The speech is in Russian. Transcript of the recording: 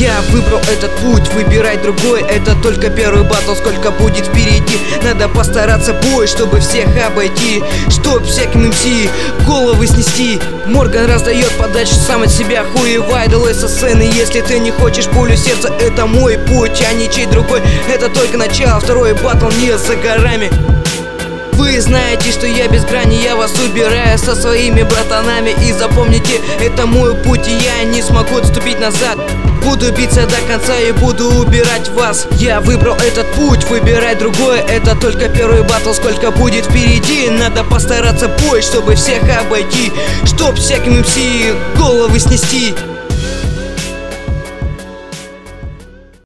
Я выбрал этот путь, выбирай другой. Это только первый батл, сколько будет впереди. Надо постараться бой, чтобы всех обойти, чтоб всяким МС головы снести. Морган раздает подачу, сам от себя хуевай. Долой со сцены, если ты не хочешь пулю сердца. Это мой путь, а не чей другой. Это только начало, второй батл не за горами. Вы знаете, что я без грани, я вас убираю со своими братанами. И запомните, это мой путь, и я не смогу отступить назад. Буду биться до конца и буду убирать вас. Я выбрал этот путь, выбирай другой. Это только первый батл, сколько будет впереди. Надо постараться бой, чтобы всех обойти, чтоб всяким МС головы снести.